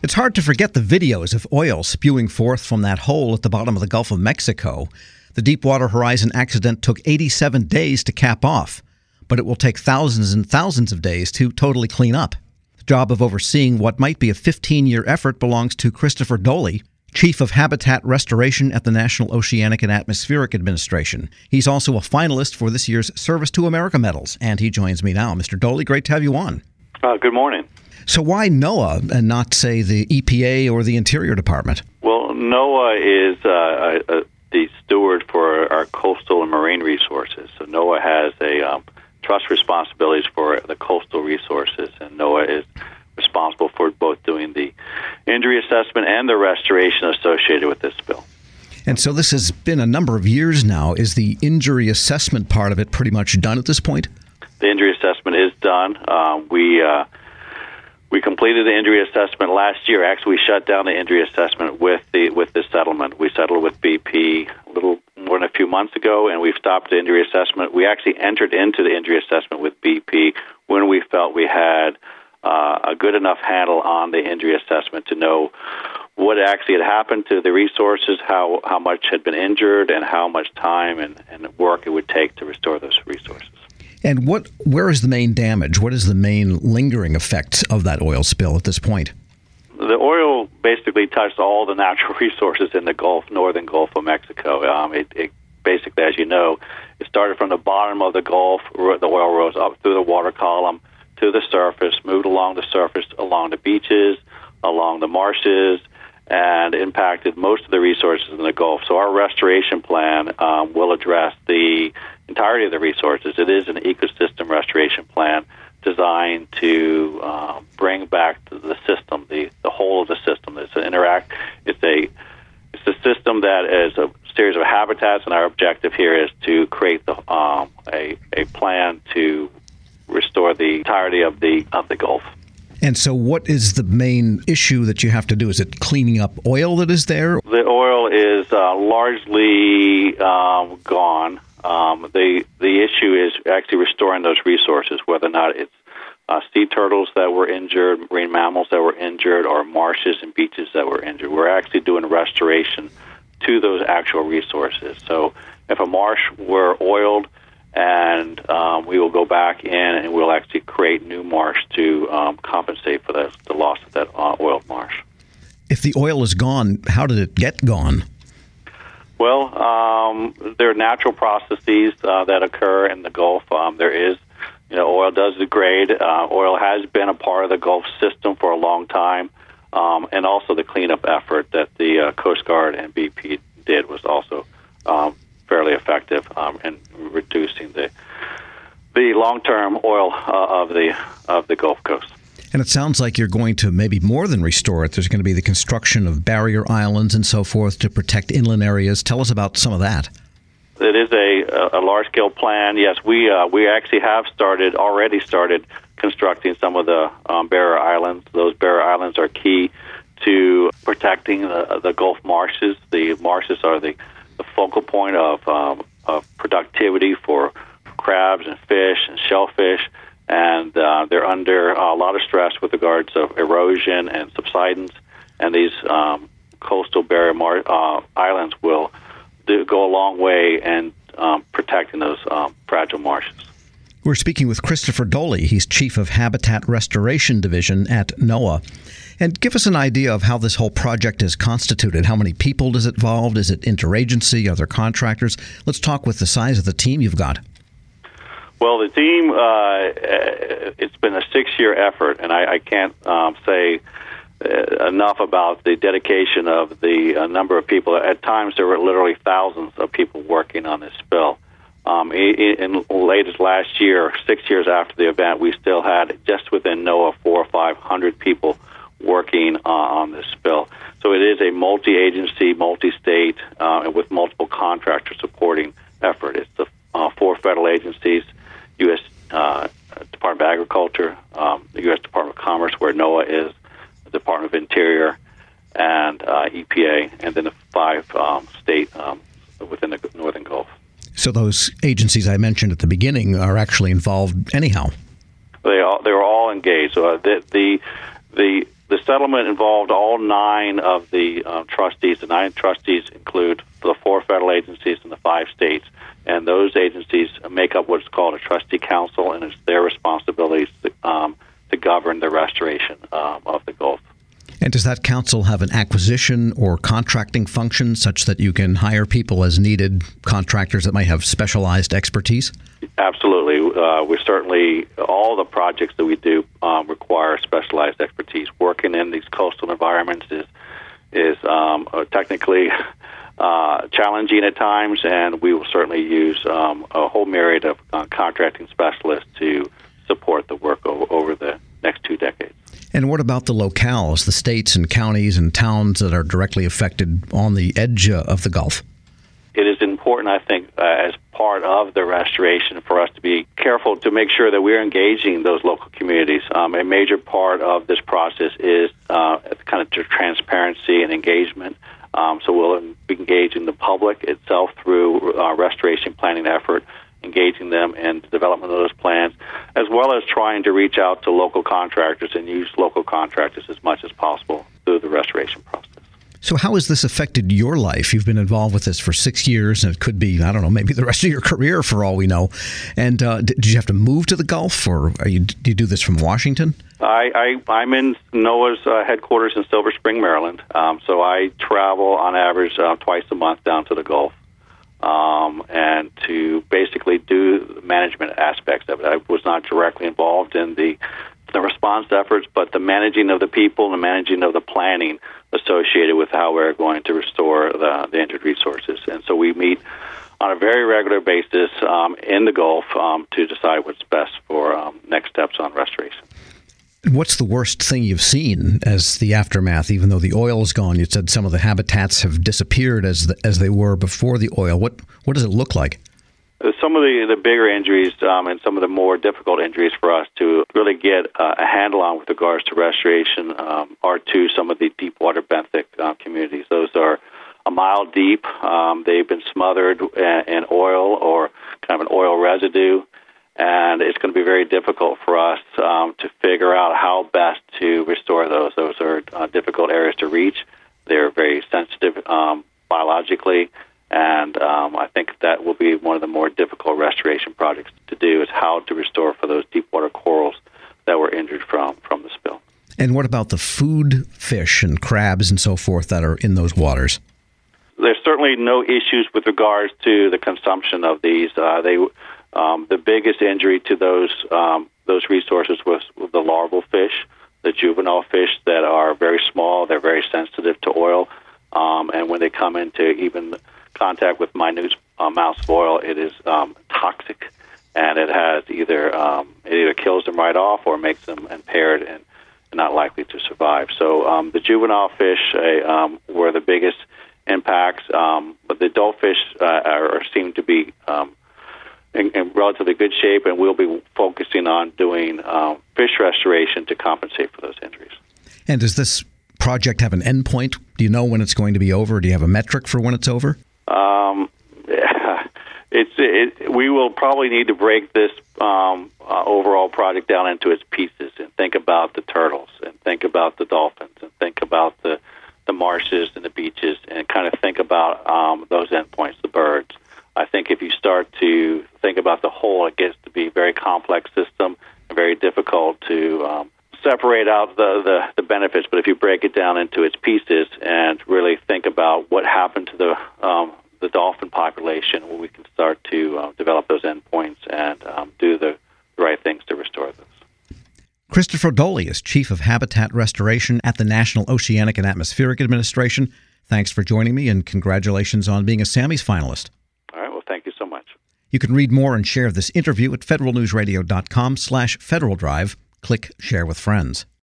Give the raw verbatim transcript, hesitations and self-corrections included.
It's hard to forget the videos of oil spewing forth from that hole at the bottom of the Gulf of Mexico. The Deepwater Horizon accident took eighty-seven days to cap off, but it will take thousands and thousands of days to totally clean up. The job of overseeing what might be a fifteen-year effort belongs to Christopher Doley, Chief of Habitat Restoration at the National Oceanic and Atmospheric Administration. He's also a finalist for this year's Service to America medals, and he joins me now. Mister Doley, great to have you on. Uh, good morning. So why NOAA and not, say, the E P A or the Interior Department? Well, NOAA is uh, uh, the steward for our coastal and marine resources. So NOAA has a um, trust responsibilities for the coastal resources, and NOAA is responsible for both doing the injury assessment and the restoration associated with this spill. And so this has been a number of years now. Is the injury assessment part of it pretty much done at this point? The injury assessment is done. Uh, we uh, we completed the injury assessment last year. Actually, we shut down the injury assessment with the with this settlement. We settled with B P a little more than a few months ago, and we've stopped the injury assessment. We actually entered into the injury assessment with B P when we felt we had uh, a good enough handle on the injury assessment to know what actually had happened to the resources, how, how much had been injured, and how much time and, and work it would take to restore those resources. And what? Where is the main damage? What is the main lingering effects of that oil spill at this point? The oil basically touched all the natural resources in the Gulf, northern Gulf of Mexico. Um, it, it basically, as you know, it started from the bottom of the Gulf. The oil rose up through the water column to the surface, moved along the surface, along the beaches, along the marshes, and impacted most of the resources in the Gulf. So our restoration plan um, will address the entirety of the resources. It is an ecosystem restoration plan designed to uh, bring back to the system, the, the whole of the system. It's an interact. It's a it's a system that is a series of habitats, and our objective here is to create the um, a a plan to restore the entirety of the of the Gulf. And so what is the main issue that you have to do? Is it cleaning up oil that is there? The oil is uh, largely um, gone. Um, the the issue is actually restoring those resources, whether or not it's uh, sea turtles that were injured, marine mammals that were injured, or marshes and beaches that were injured. We're actually doing restoration to those actual resources. So if a marsh were oiled, and um, we will go back in and we'll actually create new marsh to um, compensate for the, the loss of that uh, oiled marsh. If the oil is gone, how did it get gone? Well, um, there are natural processes uh, that occur in the Gulf. Um, there is, you know, oil does degrade. Uh, oil has been a part of the Gulf system for a long time, um, and also the cleanup effort that the uh, Coast Guard and B P did was also um, fairly effective um, in reducing the the long-term oil uh, of the of the Gulf Coast. And it sounds like you're going to maybe more than restore it. There's going to be the construction of barrier islands and so forth to protect inland areas. Tell us about some of that. It is a, a large-scale plan. Yes, we uh, we actually have started already started constructing some of the um, barrier islands. Those barrier islands are key to protecting the, the Gulf marshes. The marshes are the, the focal point of, um, of productivity for crabs and fish and shellfish, and uh, they're under a lot of stress with regards of erosion and subsidence, and these um, coastal barrier mar- uh, islands will do, go a long way in um, protecting those um, fragile marshes. We're speaking with Christopher Doley. He's Chief of Habitat Restoration Division at NOAA. And give us an idea of how this whole project is constituted. How many people does it involve? Is it interagency? Are there contractors? Let's talk with the size of the team you've got. Well, the team, uh, it's been a six-year effort, and I, I can't um, say uh, enough about the dedication of the uh, number of people. At times, there were literally thousands of people working on this spill. Um, in, in late as last year, six years after the event, we still had, just within NOAA, four or five hundred people working uh, on this spill. So it is a multi-agency, multi-state, uh, and with multiple contractors supporting effort. It's the uh, four federal agencies, U S Uh, Department of Agriculture, um, the U S Department of Commerce, where NOAA is, the Department of Interior, and uh, E P A, and then the five um, state um, within the Northern Gulf. So those agencies I mentioned at the beginning are actually involved anyhow? They all, they were all engaged. So uh, the, the the the settlement involved all nine of the uh, trustees. The nine trustees include the four federal agencies and the five states, and those agencies make up what's called a trustee council, and it's their responsibilities to, um, to govern the restoration um, of the Gulf. And does that council have an acquisition or contracting function such that you can hire people as needed, contractors that might have specialized expertise? Absolutely. Uh, we certainly, all the projects that we do um, require specialized expertise. Working in these coastal environments is, is um, technically uh, challenging at times, and we will certainly use um, a whole myriad of uh, contracting specialists to support the work over, over the next two decades. And what about the locales, the states and counties and towns that are directly affected on the edge uh, of the Gulf? It is important, I think, uh, as part of the restoration for us to be careful to make sure that we're engaging those local communities. Um, a major part of this process is uh, kind of transparency and engagement. Um, so we'll be engaging the public itself through our restoration planning effort, engaging them in the development of those plans, as well as trying to reach out to local contractors and use local contractors as much as possible through the restoration process. So how has this affected your life? You've been involved with this for six years, and it could be, I don't know, maybe the rest of your career for all we know. And uh, did you have to move to the Gulf, or are you, do you do this from Washington? I, I, I'm in NOAA's uh, headquarters in Silver Spring, Maryland. Um, so I travel on average uh, twice a month down to the Gulf. Um, and to basically do the management aspects of it. I was not directly involved in the the response efforts, but the managing of the people and the managing of the planning associated with how we're going to restore the, the injured resources. And so we meet on a very regular basis um, in the Gulf um, to decide what's best for um, next steps on restoration. What's the worst thing you've seen as the aftermath? Even though the oil is gone, you said some of the habitats have disappeared as the, as they were before the oil. What what does it look like? Some of the, the bigger injuries um, and some of the more difficult injuries for us to really get uh, a handle on with regards to restoration um, are to some of the deep water benthic uh, communities. Those are a mile deep. Um, they've been smothered in, in oil or kind of an oil residue. And it's going to be very difficult for us um, to figure out how best to restore those. Those are uh, difficult areas to reach. They're very sensitive um, biologically, and um, I think that will be one of the more difficult restoration projects to do, is how to restore for those deep water corals that were injured from, from the spill. And what about the food fish and crabs and so forth that are in those waters? There's certainly no issues with regards to the consumption of these. Uh, they Um, the biggest injury to those um, those resources was the larval fish, the juvenile fish that are very small. They're very sensitive to oil, um, and when they come into even contact with minute amounts of oil, it is um, toxic, and it has either um, it either kills them right off or makes them impaired and not likely to survive. So um, the juvenile fish uh, um, were the biggest impacts, um, but the adult fish uh, are, seem to be um, In, in relatively good shape, and we'll be focusing on doing um, fish restoration to compensate for those injuries. And does this project have an end point? Do you know when it's going to be over? Do you have a metric for when it's over? Um, yeah, it's it, we will probably need to break this um, uh, overall project down into its pieces and think about the turtles and think about the dolphins and think about the, the marshes and the beaches and kind of think about um, those endpoints, the birds. I think if you start to think about the whole, it gets to be a very complex system and very difficult to um, separate out the, the, the benefits. But if you break it down into its pieces and really think about what happened to the um, the dolphin population, well, we can start to uh, develop those endpoints and um, do the right things to restore those. Christopher Doley is Chief of Habitat Restoration at the National Oceanic and Atmospheric Administration. Thanks for joining me, and congratulations on being a Sammy's finalist. Thank you so much. You can read more and share this interview at federal news radio dot com slash Federal Drive. Click Share with Friends.